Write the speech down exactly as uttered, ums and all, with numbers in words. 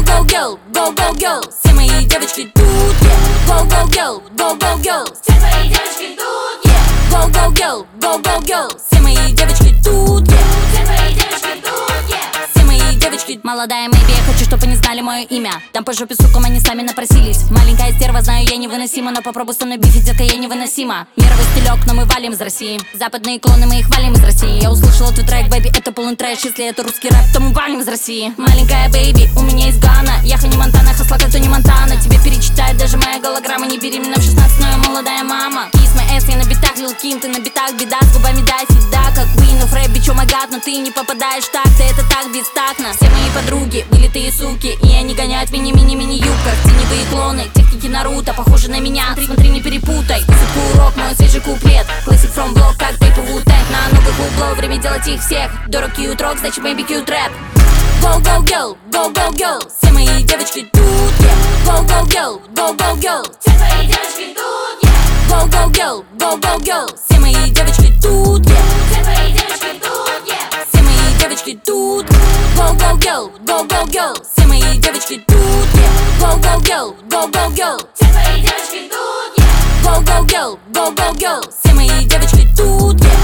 go girl, go go girl, все мои девочки тут, yeah. Go go girl, go go girl, все твои девочки тут, yeah. Go go girl, go go girl, все мои девочки тут, yeah. Все твои девочки тут, yeah. Все мои девочки. Молодая мэйби, я хочу, чтобы они знали мое имя. Там по жопе, сукам, они сами напросились. Маленькая стерва, знаю, я невыносима, но попробуй со мной бифить, детка, я невыносима. Мировой стилек, но мы валим из России. Западные клоны, мы их валим из России. Я услышала твой трек, бэйби, это полный трэш. Если это русский рэп, то мы валим из России. Маленькая бэйби, у меня есть Гана. Я Хани Монтана, хасла, как Тони Монтана. Тебе перечитает даже моя голограмма. Не беременна в шестнадцать, но я молодая мама. Kiss my ass, я на битах, Lil Kim, ты на битах, беда. С губами дай всегда, как Queen of Rap, bitch, oh my god. Но ты не попадаешь так, ты это так бестактно. Все мои подруги, вылитые суки, и они гоняют в мини-мини-мини юбках. Теневые клоны, техники Наруто, похожи на меня. Смотри, смотри, не перепутай. Сыпку урок, мой свежий куплет. Classic from block, как Paper Wu-Tang. На новых углов, время делать их всех. Дорог cute rock, значит baby cute rap. Go go girl, go go girl, все мои девочки тут, yeah. Go go girl, go go girl, все твои девочки тут, yeah. Go go girl, go go girl, все мои девочки тут, yeah. Все твои девочки тут, yeah. Все мои девочки тут. Go go girl, go go girl, все мои девочки тут, yeah. Go go girl, go go girl, все твои девочки тут, yeah. Go go girl, go go girl, все мои девочки тут, yeah.